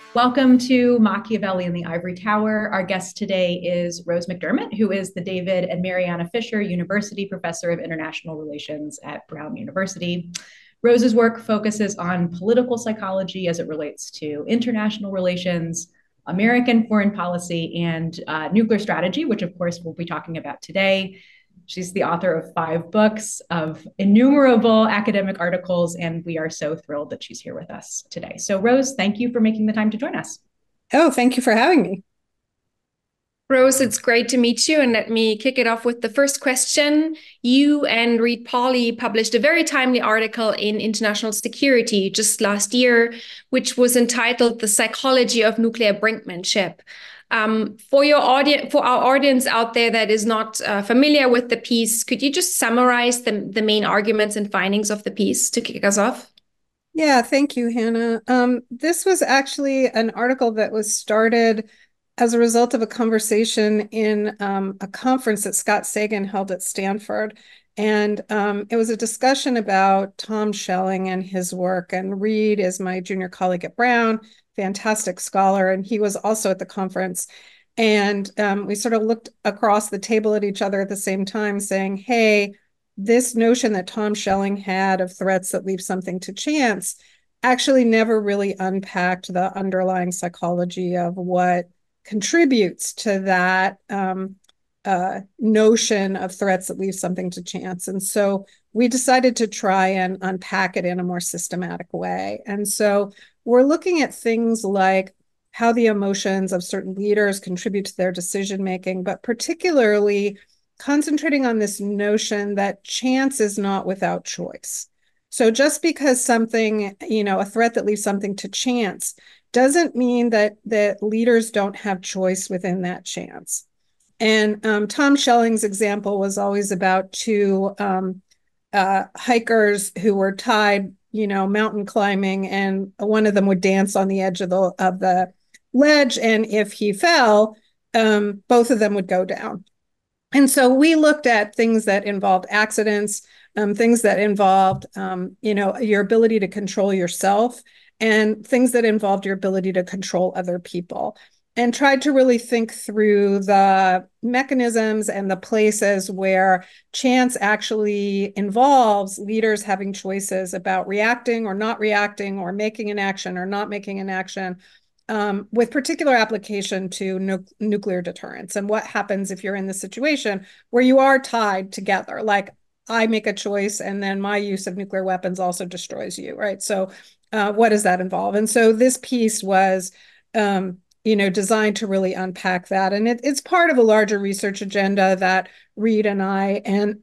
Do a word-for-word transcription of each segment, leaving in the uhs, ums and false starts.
Welcome to Machiavelli in the Ivory Tower. Our guest today is Rose McDermott, who is the David and Mariana Fisher University Professor of International Relations at Brown University. Rose's work focuses on political psychology as it relates to international relations, American foreign policy, and uh, nuclear strategy, which, of course, we'll be talking about today. She's the author of five books, of innumerable academic articles, and we are so thrilled that she's here with us today. So, Rose, thank you for making the time to join us. Oh, thank you for having me. Rose, it's great to meet you. And let me kick it off with the first question. You and Reed Pauly published a very timely article in International Security just last year, which was entitled The Psychology of Nuclear Brinkmanship. Um, for your audience, for our audience out there that is not uh, familiar with the piece, could you just summarize the, the main arguments and findings of the piece to kick us off? Yeah, thank you, Hannah. Um, this was actually an article that was started as a result of a conversation in um, a conference that Scott Sagan held at Stanford. And um, it was a discussion about Tom Schelling and his work. And Reed is my junior colleague at Brown, fantastic scholar. And he was also at the conference. And um, we sort of looked across the table at each other at the same time saying, hey, this notion that Tom Schelling had of threats that leave something to chance actually never really unpacked the underlying psychology of what contributes to that um, uh, notion of threats that leave something to chance. And so we decided to try and unpack it in a more systematic way. And so we're looking at things like how the emotions of certain leaders contribute to their decision making, but particularly concentrating on this notion that chance is not without choice. So just because something, you know, a threat that leaves something to chance doesn't mean that that leaders don't have choice within that chance. And um, Tom Schelling's example was always about two um, uh, hikers who were tied, you know, mountain climbing, and one of them would dance on the edge of the of the ledge, and if he fell, um, both of them would go down. And so we looked at things that involved accidents, um, things that involved, um, you know, your ability to control yourself, and things that involved your ability to control other people, and tried to really think through the mechanisms and the places where chance actually involves leaders having choices about reacting or not reacting, or making an action or not making an action, Um, with particular application to nu- nuclear deterrence, and what happens if you're in the situation where you are tied together. Like, I make a choice and then my use of nuclear weapons also destroys you, right? So uh, what does that involve? And so this piece was, um, you know, designed to really unpack that. And it, it's part of a larger research agenda that Reed and I and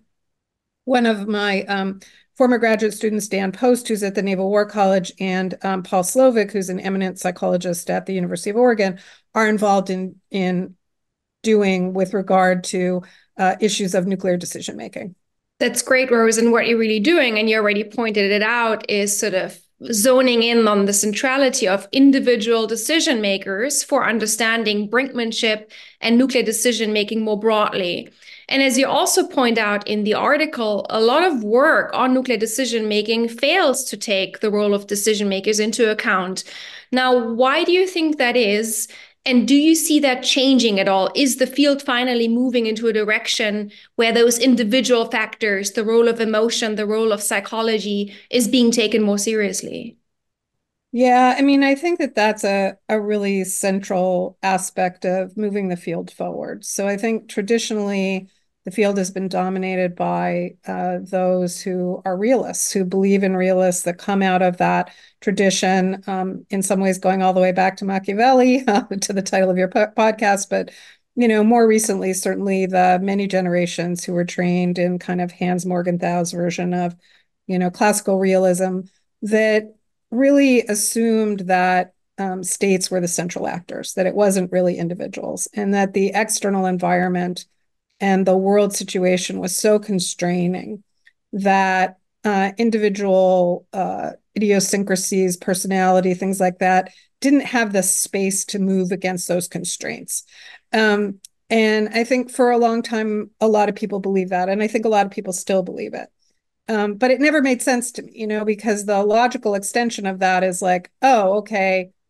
one of my um, former graduate students, Dan Post, who's at the Naval War College, and um, Paul Slovic, who's an eminent psychologist at the University of Oregon, are involved in, in doing with regard to uh, issues of nuclear decision making. That's great, Rose. And what you're really doing, and you already pointed it out, is sort of zoning in on the centrality of individual decision makers for understanding brinkmanship and nuclear decision making more broadly. And as you also point out in the article, a lot of work on nuclear decision making fails to take the role of decision makers into account. Now, why do you think that is? And do you see that changing at all? Is the field finally moving into a direction where those individual factors, the role of emotion, the role of psychology, is being taken more seriously? Yeah, I mean, I think that that's a, a really central aspect of moving the field forward. So I think traditionally the field has been dominated by uh, those who are realists, who believe in realists, that come out of that tradition, um, in some ways going all the way back to Machiavelli, uh, to the title of your po- podcast. But, you know, more recently, certainly the many generations who were trained in kind of Hans Morgenthau's version of, you know, classical realism, that really assumed that um, states were the central actors, that it wasn't really individuals, and that the external environment and the world situation was so constraining that uh, individual uh, idiosyncrasies, personality, things like that, didn't have the space to move against those constraints. Um, and I think for a long time, a lot of people believe that. And I think a lot of people still believe it. Um, but it never made sense to me, you know, because the logical extension of that is like, oh, okay,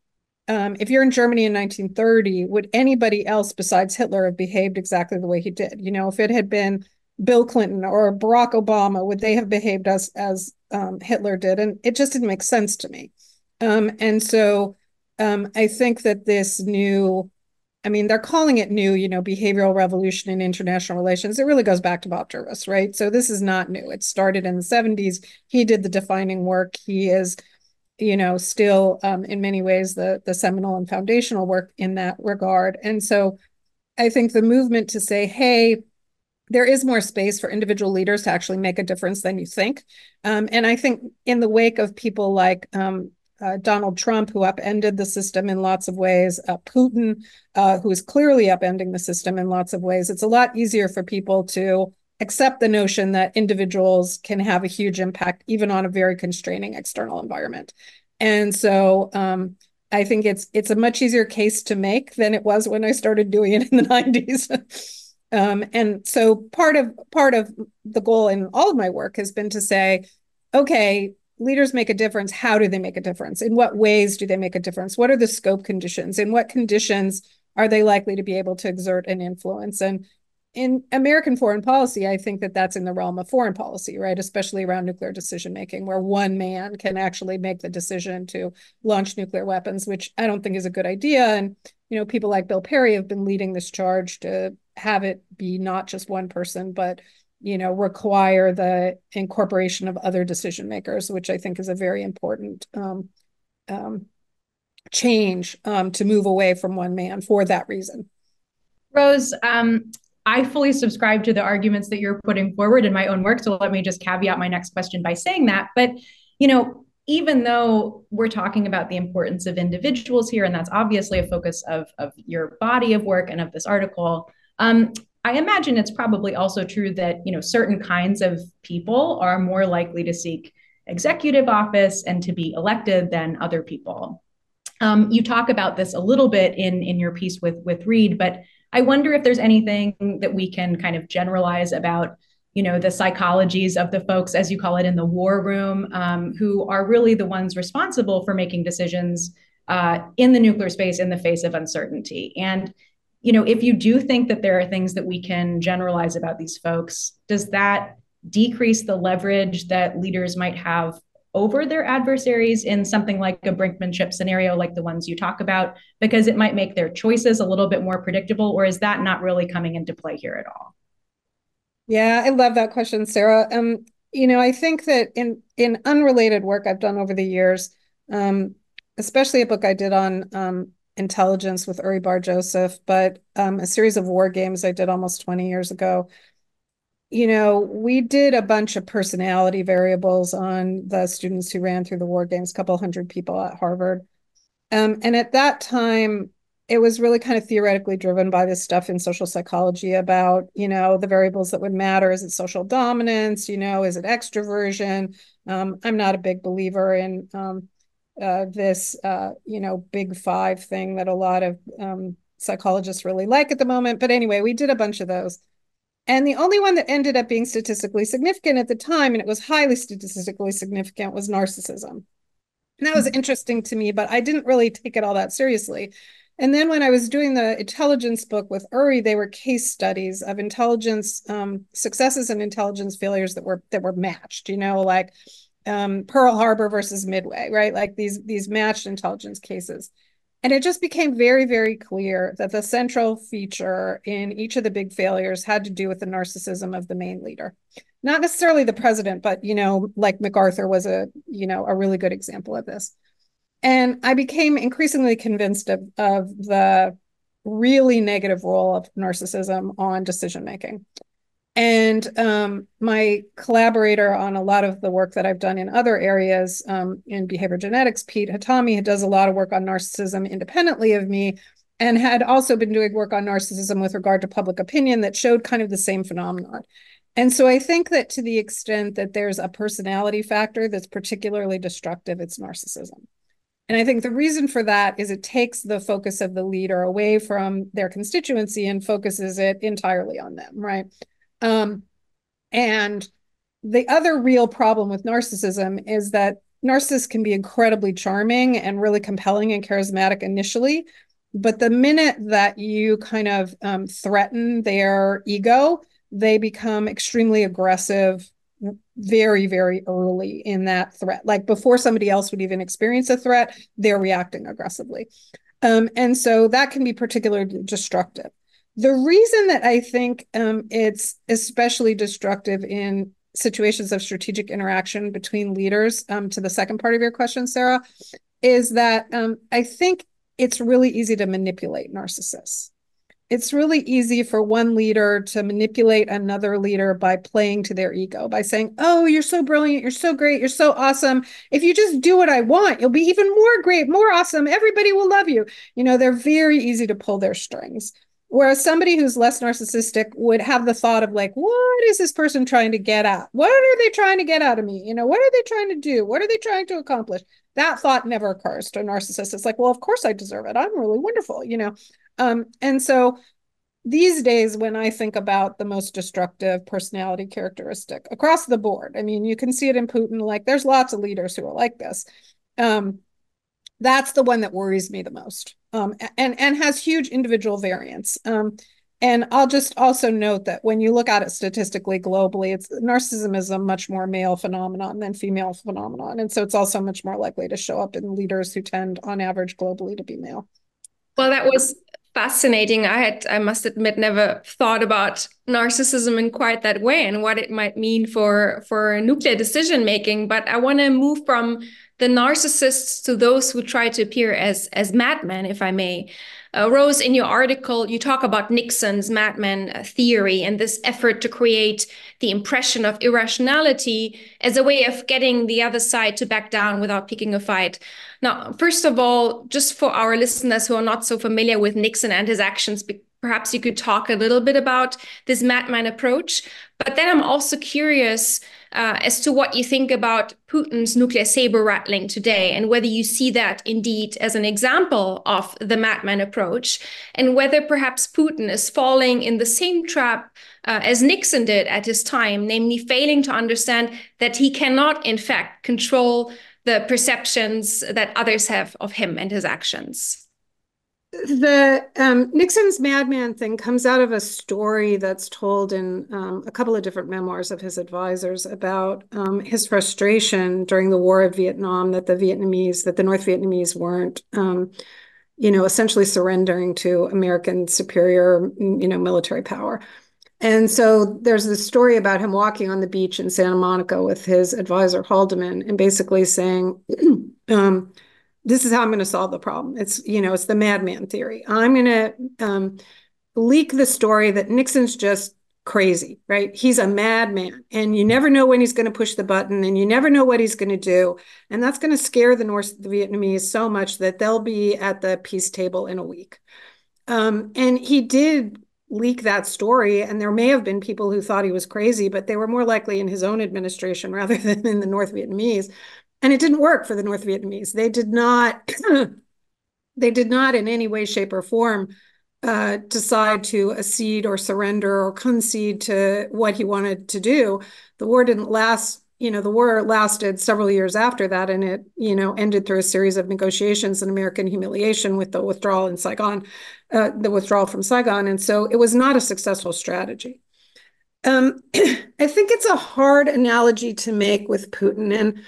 um, if you're in Germany in nineteen thirty, would anybody else besides Hitler have behaved exactly the way he did? You know, if it had been Bill Clinton or Barack Obama, would they have behaved as as um, Hitler did? And it just didn't make sense to me. Um, and so um, I think that this new, I mean, they're calling it new, you know, behavioral revolution in international relations. It really goes back to Bob Jervis, right? So this is not new. It started in the seventies. He did the defining work. He is, you know, still um, in many ways the, the seminal and foundational work in that regard. And so I think the movement to say, hey, there is more space for individual leaders to actually make a difference than you think. Um, and I think in the wake of people like um, uh, Donald Trump, who upended the system in lots of ways, uh, Putin, uh, who is clearly upending the system in lots of ways, it's a lot easier for people to accept the notion that individuals can have a huge impact, even on a very constraining external environment. And so um, I think it's it's a much easier case to make than it was when I started doing it in the nineties. Um, and so part of part of the goal in all of my work has been to say, okay, leaders make a difference. How do they make a difference? In what ways do they make a difference? What are the scope conditions? In what conditions are they likely to be able to exert an influence? And in American foreign policy, I think that that's in the realm of foreign policy, right? Especially around nuclear decision making, where one man can actually make the decision to launch nuclear weapons, which I don't think is a good idea. And you know, people like Bill Perry have been leading this charge to have it be not just one person, but you know, require the incorporation of other decision makers, which I think is a very important um, um, change um, to move away from one man for that reason. Rose, um, I fully subscribe to the arguments that you're putting forward in my own work. So let me just caveat my next question by saying that. But, you know, even though we're talking about the importance of individuals here, and that's obviously a focus of, of your body of work and of this article, um, I imagine it's probably also true that, you know, certain kinds of people are more likely to seek executive office and to be elected than other people. Um, you talk about this a little bit in, in your piece with, with Reid, but I wonder if there's anything that we can kind of generalize about, you know, the psychologies of the folks, as you call it, in the war room, um, who are really the ones responsible for making decisions uh, in the nuclear space in the face of uncertainty. And, you know, if you do think that there are things that we can generalize about these folks, does that decrease the leverage that leaders might have over their adversaries in something like a brinkmanship scenario like the ones you talk about, because it might make their choices a little bit more predictable? Or is that not really coming into play here at all? Yeah, I love that question, Sarah. Um, you know, I think that in in unrelated work I've done over the years, um, especially a book I did on um, intelligence with Uri Bar-Joseph, but um, a series of war games I did almost twenty years ago. You know, we did a bunch of personality variables on the students who ran through the war games, a couple hundred people at Harvard. Um, and at that time, it was really kind of theoretically driven by this stuff in social psychology about, you know, the variables that would matter. Is it social dominance? You know, is it extroversion? Um, I'm not a big believer in um, uh, this, uh, you know, big five thing that a lot of um, psychologists really like at the moment. But anyway, we did a bunch of those. And the only one that ended up being statistically significant at the time, and it was highly statistically significant, was narcissism. And that was interesting to me, but I didn't really take it all that seriously. And then when I was doing the intelligence book with Uri, they were case studies of intelligence um, successes and intelligence failures that were that were matched, you know, like um, Pearl Harbor versus Midway, right? Like these, these matched intelligence cases. And it just became very, very clear that the central feature in each of the big failures had to do with the narcissism of the main leader. Not necessarily the president, but, you know, like MacArthur was a, you know, a really good example of this. And I became increasingly convinced of, of the really negative role of narcissism on decision-making. And um, my collaborator on a lot of the work that I've done in other areas um, in behavior genetics, Pete Hatami, does a lot of work on narcissism independently of me, and had also been doing work on narcissism with regard to public opinion that showed kind of the same phenomenon. And so I think that to the extent that there's a personality factor that's particularly destructive, it's narcissism. And I think the reason for that is it takes the focus of the leader away from their constituency and focuses it entirely on them, right? Um, and the other real problem with narcissism is that narcissists can be incredibly charming and really compelling and charismatic initially. But the minute that you kind of um, threaten their ego, they become extremely aggressive very, very early in that threat. Like before somebody else would even experience a threat, they're reacting aggressively. Um, and so that can be particularly destructive. The reason that I think um, it's especially destructive in situations of strategic interaction between leaders, um, to the second part of your question, Sarah, is that um, I think it's really easy to manipulate narcissists. It's really easy for one leader to manipulate another leader by playing to their ego, by saying, oh, you're so brilliant, you're so great, you're so awesome. If you just do what I want, you'll be even more great, more awesome. Everybody will love you. You know, they're very easy to pull their strings. Whereas somebody who's less narcissistic would have the thought of like, what is this person trying to get at? What are they trying to get out of me? You know, what are they trying to do? What are they trying to accomplish? That thought never occurs to a narcissist. It's like, well, of course I deserve it. I'm really wonderful, you know. Um, and so these days, when I think about the most destructive personality characteristic across the board, I mean, you can see it in Putin, like there's lots of leaders who are like this. Um, that's the one that worries me the most, um, and, and has huge individual variance. Um, and I'll just also note that when you look at it statistically globally, it's narcissism is a much more male phenomenon than female phenomenon. And so it's also much more likely to show up in leaders who tend on average globally to be male. Well, that was fascinating. I had, I must admit, never thought about narcissism in quite that way and what it might mean for, for nuclear decision making. But I want to move from the narcissists to those who try to appear as, as madmen, if I may. Uh, Rose, in your article, you talk about Nixon's madman theory and this effort to create the impression of irrationality as a way of getting the other side to back down without picking a fight. Now, first of all, just for our listeners who are not so familiar with Nixon and his actions, perhaps you could talk a little bit about this madman approach. But then I'm also curious uh, as to what you think about Putin's nuclear saber rattling today and whether you see that indeed as an example of the madman approach and whether perhaps Putin is falling in the same trap uh, as Nixon did at his time, namely failing to understand that he cannot, in fact, control the perceptions that others have of him and his actions. The um, Nixon's madman thing comes out of a story that's told in um, a couple of different memoirs of his advisors about um, his frustration during the War of Vietnam that the Vietnamese, that the North Vietnamese weren't, um, you know, essentially surrendering to American superior, you know, military power. And so there's this story about him walking on the beach in Santa Monica with his advisor Haldeman and basically saying, um, this is how I'm going to solve the problem. It's, you know, it's the madman theory. I'm going to um, leak the story that Nixon's just crazy, right? He's a madman and you never know when he's going to push the button and you never know what he's going to do. And that's going to scare the North Vietnamese so much that they'll be at the peace table in a week. Um, and he did leak that story. And there may have been people who thought he was crazy, but they were more likely in his own administration rather than in the North Vietnamese. And it didn't work for the North Vietnamese. They did not, they did not in any way, shape, or form uh, decide to accede or surrender or concede to what he wanted to do. The war didn't last, you know, the war lasted several years after that, and it, you know, ended through a series of negotiations and American humiliation with the withdrawal in Saigon, uh, the withdrawal from Saigon. And so it was not a successful strategy. Um, I think it's a hard analogy to make with Putin, and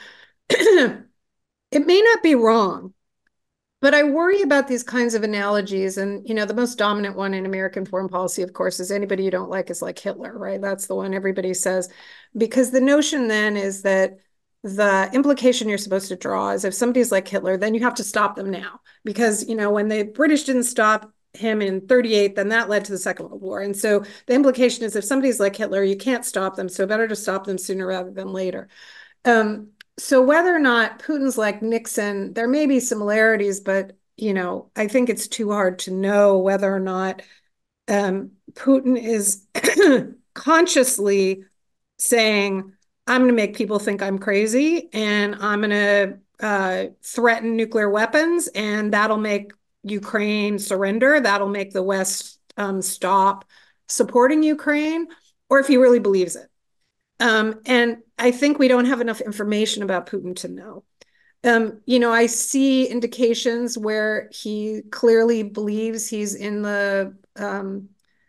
it may not be wrong, but I worry about these kinds of analogies. And, you know, the most dominant one in American foreign policy, of course, is anybody you don't like is like Hitler, right? That's the one everybody says, because the notion then is that the implication you're supposed to draw is if somebody's like Hitler, then you have to stop them now. Because, you know, when the British didn't stop him in thirty-eight, then that led to the Second World War. And so the implication is if somebody's like Hitler, you can't stop them. So better to stop them sooner rather than later. Um, So whether or not Putin's like Nixon, there may be similarities, but, you know, I think it's too hard to know whether or not um, Putin is consciously saying, I'm going to make people think I'm crazy and I'm going to uh, threaten nuclear weapons and that'll make Ukraine surrender. That'll make the West um, stop supporting Ukraine, or if he really believes it. Um, and I think we don't have enough information about Putin to know. Um, you know, I see indications where he clearly believes he's in the, um,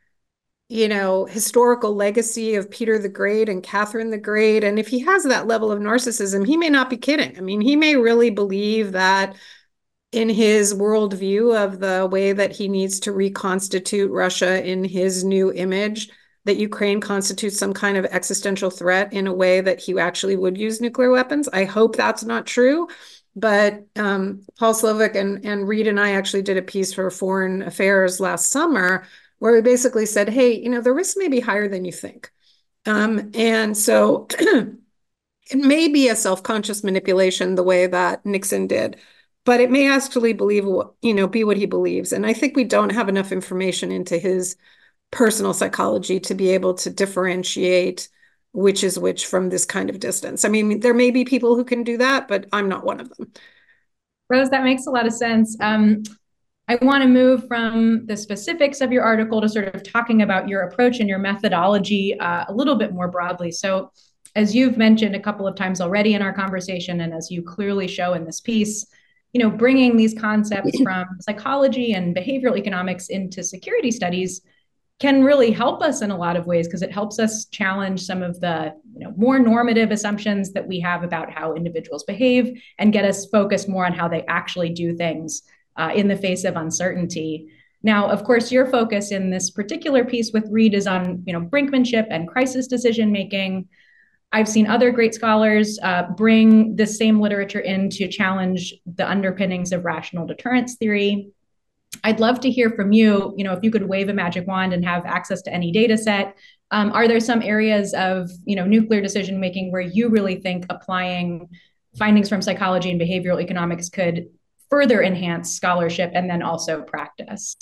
you know, historical legacy of Peter the Great and Catherine the Great. And if he has that level of narcissism, he may not be kidding. I mean, he may really believe that in his worldview of the way that he needs to reconstitute Russia in his new image, that Ukraine constitutes some kind of existential threat in a way that he actually would use nuclear weapons. I hope that's not true. But um, Paul Slovic and, and Reed and I actually did a piece for Foreign Affairs last summer where we basically said, hey, you know, the risk may be higher than you think. Um, and so it may be a self-conscious manipulation the way that Nixon did, but it may actually believe, you know, be what he believes. And I think we don't have enough information into his personal psychology to be able to differentiate which is which from this kind of distance. I mean, there may be people who can do that, but I'm not one of them. Rose, that makes a lot of sense. Um, I want to move from the specifics of your article to sort of talking about your approach and your methodology uh, a little bit more broadly. So, as you've mentioned a couple of times already in our conversation, and as you clearly show in this piece, you know, bringing these concepts from psychology and behavioral economics into security studies can really help us in a lot of ways because it helps us challenge some of the, you know, more normative assumptions that we have about how individuals behave and get us focused more on how they actually do things uh, in the face of uncertainty. Now, of course, your focus in this particular piece with Reed is on, you know, brinkmanship and crisis decision making. I've seen other great scholars uh, bring this same literature in to challenge the underpinnings of rational deterrence theory. I'd love to hear from you, you know, if you could wave a magic wand and have access to any data set, um, are there some areas of, you know, nuclear decision making where you really think applying findings from psychology and behavioral economics could further enhance scholarship and then also practice?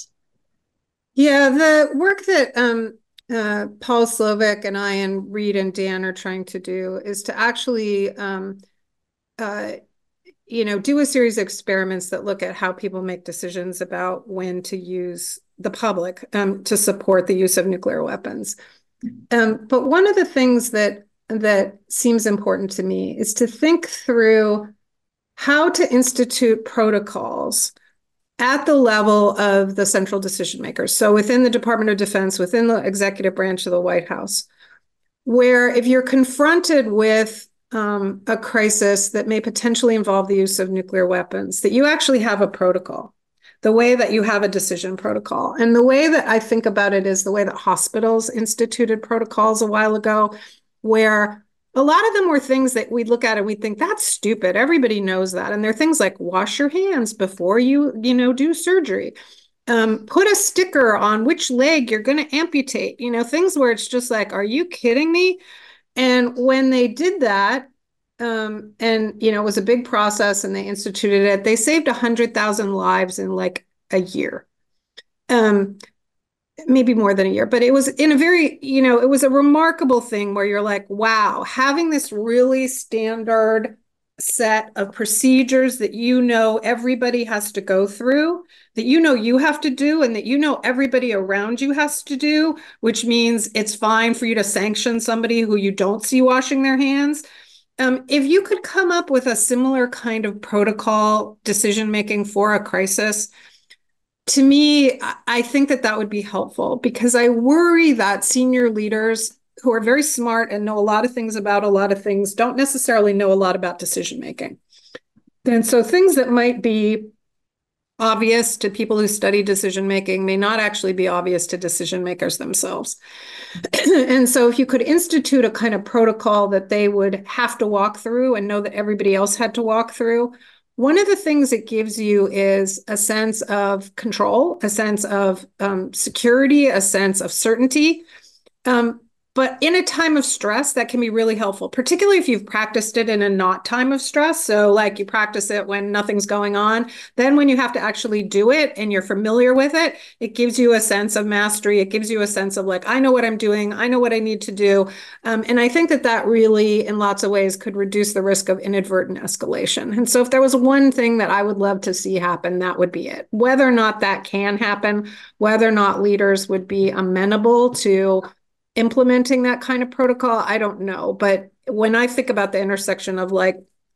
Yeah, the work that um, uh, Paul Slovic and I and Reed and Dan are trying to do is to actually um, uh, you know, do a series of experiments that look at how people make decisions about when to use the public um, to support the use of nuclear weapons. Um, but one of the things that that seems important to me is to think through how to institute protocols at the level of the central decision makers. So within the Department of Defense, within the executive branch of the White House, where if you're confronted with Um, a crisis that may potentially involve the use of nuclear weapons, that you actually have a protocol, the way that you have a decision protocol. And the way that I think about it is the way that hospitals instituted protocols a while ago, where a lot of them were things that we'd look at and we'd think, that's stupid. Everybody knows that. And they're things like wash your hands before you, you know, do surgery. Um, put a sticker on which leg you're going to amputate, you know, things where it's just like, are you kidding me? And when they did that, um, and, you know, it was a big process and they instituted it, they saved one hundred thousand lives in like a year, um, maybe more than a year. But it was in a very, you know, it was a remarkable thing where you're like, wow, having this really standard set of procedures that, you know, everybody has to go through, that, you know, you have to do, and that, you know, everybody around you has to do, which means it's fine for you to sanction somebody who you don't see washing their hands. Um, if you could come up with a similar kind of protocol decision-making for a crisis, to me, I think that that would be helpful, because I worry that senior leaders who are very smart and know a lot of things about a lot of things don't necessarily know a lot about decision-making. And so things that might be obvious to people who study decision-making may not actually be obvious to decision makers themselves. And so if you could institute a kind of protocol that they would have to walk through and know that everybody else had to walk through, one of the things it gives you is a sense of control, a sense of um, security, a sense of certainty. Um, But in a time of stress, that can be really helpful, particularly if you've practiced it in a not time of stress. So like you practice it when nothing's going on. Then when you have to actually do it and you're familiar with it, it gives you a sense of mastery. It gives you a sense of like, I know what I'm doing. I know what I need to do. Um, and I think that that really, in lots of ways, could reduce the risk of inadvertent escalation. And so if there was one thing that I would love to see happen, that would be it. Whether or not that can happen, whether or not leaders would be amenable to implementing that kind of protocol, I don't know. But when I think about the intersection of like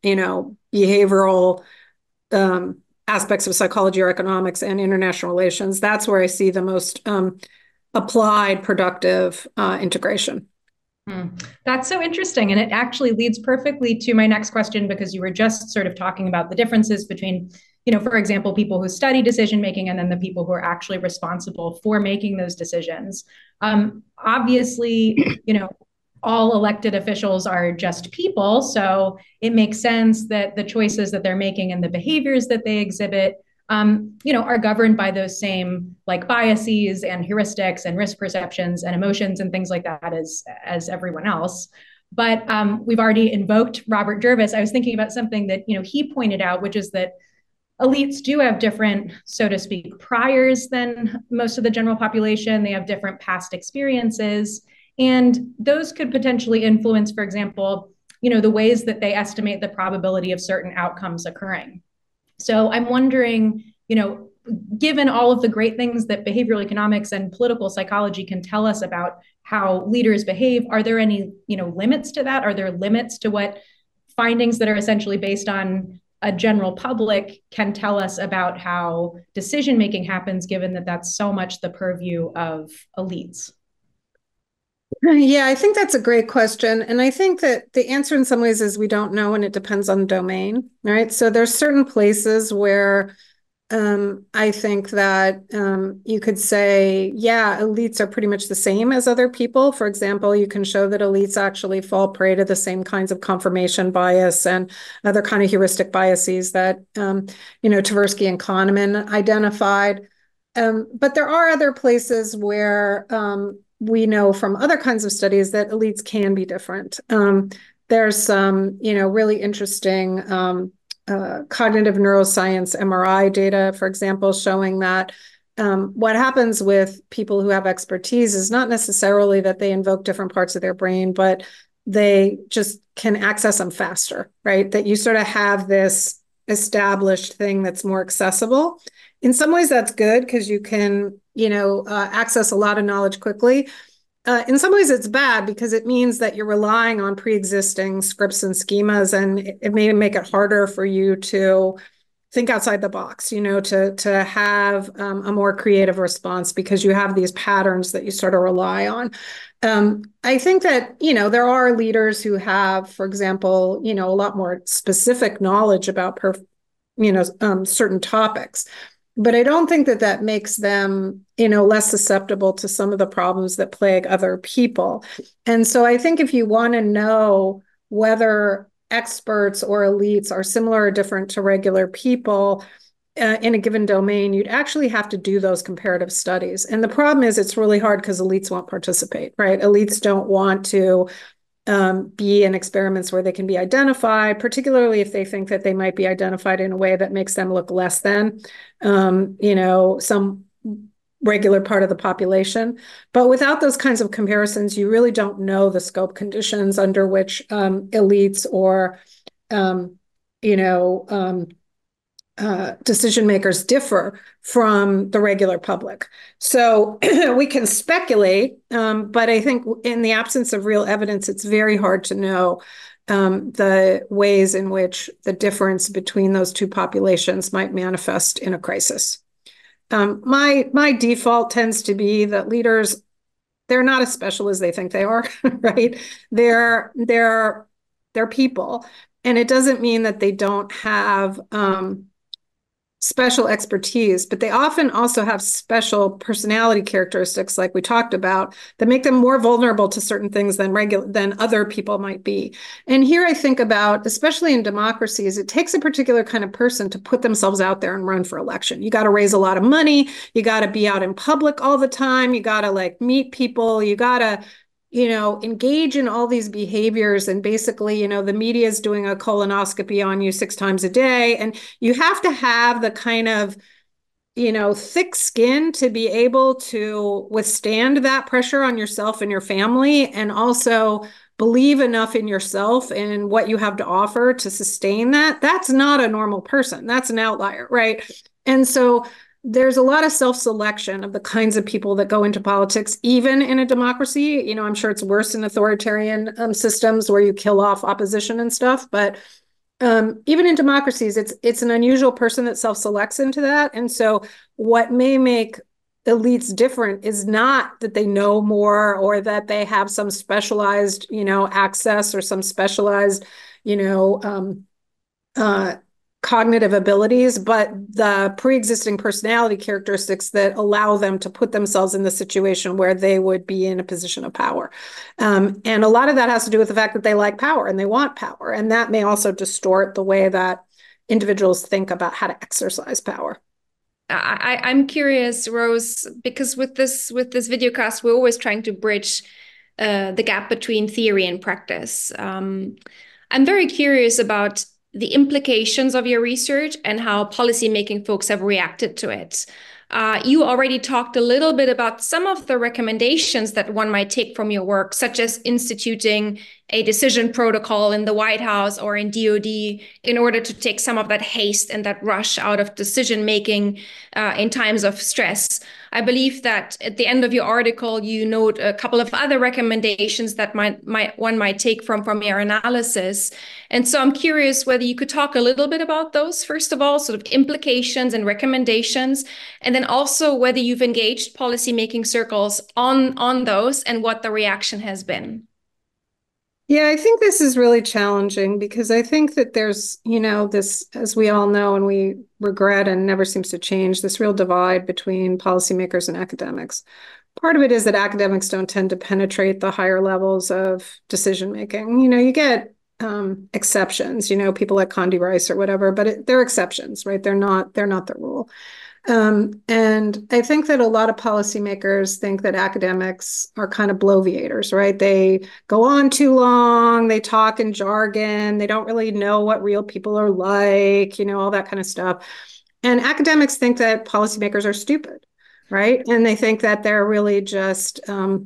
you know, behavioral um, aspects of psychology or economics and international relations, that's where I see the most um, applied productive uh, integration. Hmm. That's so interesting. And it actually leads perfectly to my next question, because you were just sort of talking about the differences between, you know, for example, people who study decision making and then the people who are actually responsible for making those decisions. Um, obviously, you know, all elected officials are just people. So it makes sense that the choices that they're making and the behaviors that they exhibit, um, you know, are governed by those same like biases and heuristics and risk perceptions and emotions and things like that as as everyone else. But um, we've already invoked Robert Jervis. I was thinking about something that you know he pointed out, which is that elites do have different, so to speak, priors than most of the general population. They have different past experiences, and those could potentially influence, for example, you know, the ways that they estimate the probability of certain outcomes occurring. So I'm wondering, you know, given all of the great things that behavioral economics and political psychology can tell us about how leaders behave, are there any, you know, limits to that? Are there limits to what findings that are essentially based on a general public can tell us about how decision making happens, given that that's so much the purview of elites? Yeah, I think that's a great question. And I think that the answer in some ways is we don't know, and it depends on the domain, right? So there's certain places where um, I think that um, you could say, yeah, elites are pretty much the same as other people. For example, you can show that elites actually fall prey to the same kinds of confirmation bias and other kind of heuristic biases that, um, you know, Tversky and Kahneman identified. Um, but there are other places where um, we know from other kinds of studies that elites can be different. Um, there's some, you know, really interesting um, uh, cognitive neuroscience M R I data, for example, showing that um, what happens with people who have expertise is not necessarily that they invoke different parts of their brain, but they just can access them faster, right? That you sort of have this established thing that's more accessible. In some ways, that's good because you can, you know, uh, access a lot of knowledge quickly. Uh, in some ways, it's bad because it means that you're relying on pre-existing scripts and schemas, and it, it may make it harder for you to think outside the box, you know, to to have um, a more creative response because you have these patterns that you sort of rely on. Um, I think that, you know, there are leaders who have, for example, you know, a lot more specific knowledge about, perf- you know, um, certain topics. But I don't think that that makes them, you know, less susceptible to some of the problems that plague other people. And so I think if you want to know whether experts or elites are similar or different to regular people uh, in a given domain, you'd actually have to do those comparative studies. And the problem is it's really hard because elites won't participate, right? Elites don't want to Um, be in experiments where they can be identified, particularly if they think that they might be identified in a way that makes them look less than, um, you know, some regular part of the population. But without those kinds of comparisons, you really don't know the scope conditions under which um, elites or, um, you know, um, Uh, decision makers differ from the regular public. So we can speculate, um, but I think in the absence of real evidence, it's very hard to know um, the ways in which the difference between those two populations might manifest in a crisis. Um, my my default tends to be that leaders, they're not as special as they think they are, right? They're they're they're people, and it doesn't mean that they don't have um, special expertise, but they often also have special personality characteristics, like we talked about, that make them more vulnerable to certain things than regular than other people might be. And here I think about, especially in democracies, it takes a particular kind of person to put themselves out there and run for election. You got to raise a lot of money. You got to be out in public all the time. You got to like meet people. You got to you know, engage in all these behaviors. And basically, you know, the media is doing a colonoscopy on you six times a day. And you have to have the kind of, you know, thick skin to be able to withstand that pressure on yourself and your family, and also believe enough in yourself and what you have to offer to sustain that. That's not a normal person. That's an outlier, right? And so there's a lot of self-selection of the kinds of people that go into politics, even in a democracy. You know, I'm sure it's worse in authoritarian um, systems where you kill off opposition and stuff. But um, even in democracies, it's it's an unusual person that self-selects into that. And so what may make elites different is not that they know more or that they have some specialized, you know, access or some specialized, you know, um, uh, cognitive abilities, but the pre-existing personality characteristics that allow them to put themselves in the situation where they would be in a position of power. Um, and a lot of that has to do with the fact that they like power and they want power. And that may also distort the way that individuals think about how to exercise power. I, I'm curious, Rose, because with this with this videocast, we're always trying to bridge uh, the gap between theory and practice. Um, I'm very curious about the implications of your research and how policymaking folks have reacted to it. Uh, you already talked a little bit about some of the recommendations that one might take from your work, such as instituting a decision protocol in the White House or in D O D in order to take some of that haste and that rush out of decision making uh, in times of stress. I believe that at the end of your article, you note a couple of other recommendations that might, might one might take from, from your analysis. And so I'm curious whether you could talk a little bit about those, first of all, sort of implications and recommendations, and then also whether you've engaged policymaking circles on, on those and what the reaction has been. Yeah, I think this is really challenging because I think that there's, you know, this, as we all know, and we regret and never seems to change, this real divide between policymakers and academics. Part of it is that academics don't tend to penetrate the higher levels of decision making. You know, you get um, exceptions, you know, people like Condi Rice or whatever, but it, they're exceptions, right? They're not, they're not the rule. Um, and I think that a lot of policymakers think that academics are kind of bloviators, right? They go on too long, they talk in jargon, they don't really know what real people are like, you know, all that kind of stuff. And academics think that policymakers are stupid, right? And they think that they're really just um,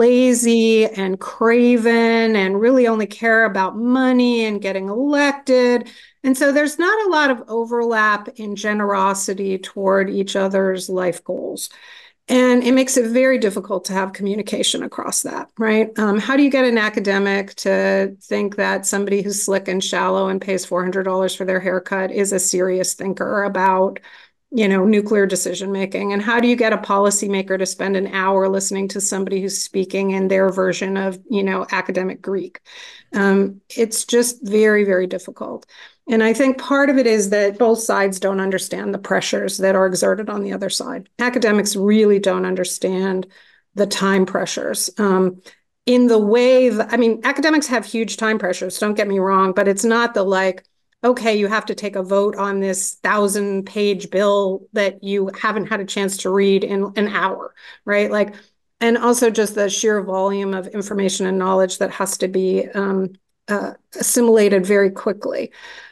lazy and craven and really only care about money and getting elected. And so there's not a lot of overlap in generosity toward each other's life goals. And it makes it very difficult to have communication across that, right? Um, how do you get an academic to think that somebody who's slick and shallow and pays four hundred dollars for their haircut is a serious thinker about, you know, nuclear decision making? And how do you get a policymaker to spend an hour listening to somebody who's speaking in their version of, you know, academic Greek? Um, it's just very, very difficult. And I think part of it is that both sides don't understand the pressures that are exerted on the other side. Academics really don't understand the time pressures. Um, in the way that, I mean, academics have huge time pressures, don't get me wrong, but it's not the like, okay, you have to take a vote on this thousand page bill that you haven't had a chance to read in an hour, right? Like, and also just the sheer volume of information and knowledge that has to be um, uh, assimilated very quickly.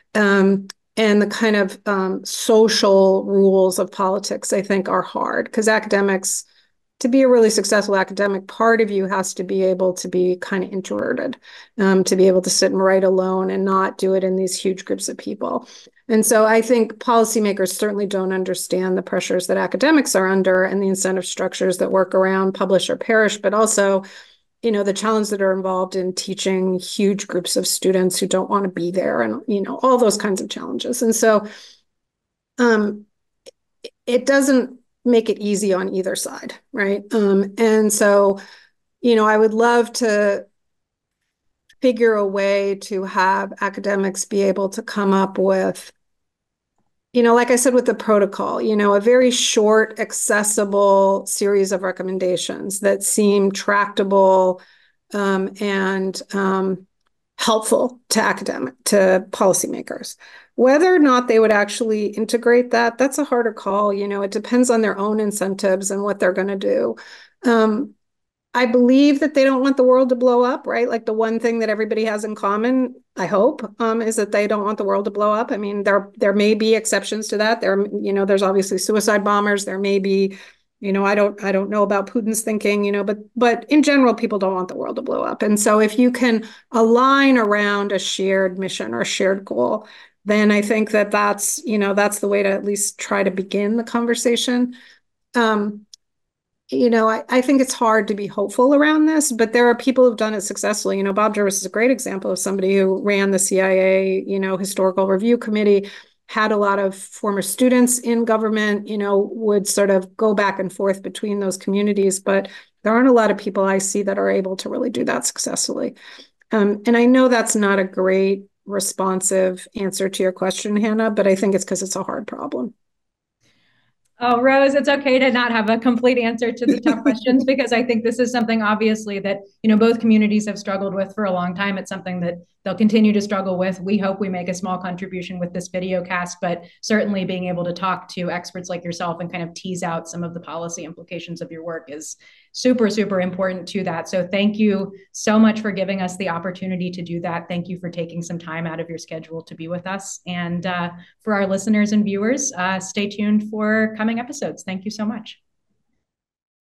Um, and the kind of um, social rules of politics, I think, are hard because academics, to be a really successful academic, part of you has to be able to be kind of introverted, um, to be able to sit and write alone and not do it in these huge groups of people. And so I think policymakers certainly don't understand the pressures that academics are under and the incentive structures that work around publish or perish, but also, you know, the challenges that are involved in teaching huge groups of students who don't want to be there and, you know, all those kinds of challenges. And so um, it doesn't make it easy on either side, right? Um, and so, you know, I would love to figure a way to have academics be able to come up with, you know, like I said, with the protocol, you know, a very short, accessible series of recommendations that seem tractable um, and um, helpful to academic, to policymakers. Whether or not they would actually integrate that, that's a harder call. You know, it depends on their own incentives and what they're going to do. Um, I believe that they don't want the world to blow up, right? Like the one thing that everybody has in common, I hope, um, is that they don't want the world to blow up. I mean, there there may be exceptions to that. There, you know, there's obviously suicide bombers. There may be, you know, I don't I don't know about Putin's thinking, you know, but but in general, people don't want the world to blow up. And so if you can align around a shared mission or a shared goal, then I think that that's, you know, that's the way to at least try to begin the conversation. Um, you know, I, I think it's hard to be hopeful around this, but there are people who've done it successfully. You know, Bob Jervis is a great example of somebody who ran the C I A, you know, historical review committee, had a lot of former students in government, you know, would sort of go back and forth between those communities. But there aren't a lot of people I see that are able to really do that successfully. Um, and I know that's not a great responsive answer to your question, Hannah, but I think it's because it's a hard problem. Oh, Rose, it's okay to not have a complete answer to the tough questions, because I think this is something obviously that, you know, both communities have struggled with for a long time. It's something that they'll continue to struggle with. We hope we make a small contribution with this video cast, but certainly being able to talk to experts like yourself and kind of tease out some of the policy implications of your work is super, super important to that. So thank you so much for giving us the opportunity to do that. Thank you for taking some time out of your schedule to be with us. And uh, for our listeners and viewers, uh, stay tuned for coming episodes. Thank you so much.